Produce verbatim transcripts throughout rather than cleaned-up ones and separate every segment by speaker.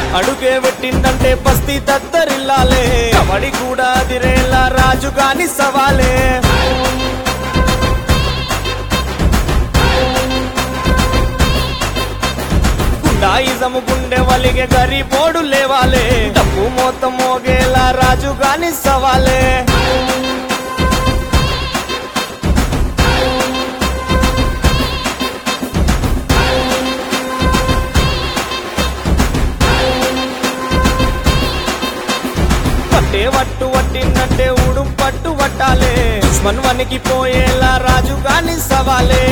Speaker 1: అడుగే పెట్టిందంటే బస్తీ దద్దరిల్లాలే కబడి కూడా అదిరేలా రాజు గాని సవాలే గుండాయిజము గుండె వలిగే గరీబోడు లేవాలే డబ్బు మొత్తం మోగేలా రాజు గాని సవాలే పట్టే వట్టు వట్టిందంటే ఊడు పట్టు వట్టాలే దుష్మన్ వనికి పోయేలా రాజు గాని సవాలే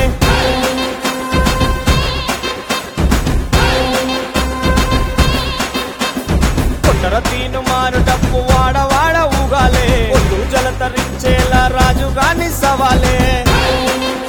Speaker 1: కొట్టర తీను మారు డప్పు వాడ వాడ ఊగాలే ఒళ్ళు జలతరించేలా రాజు గాని సవాలే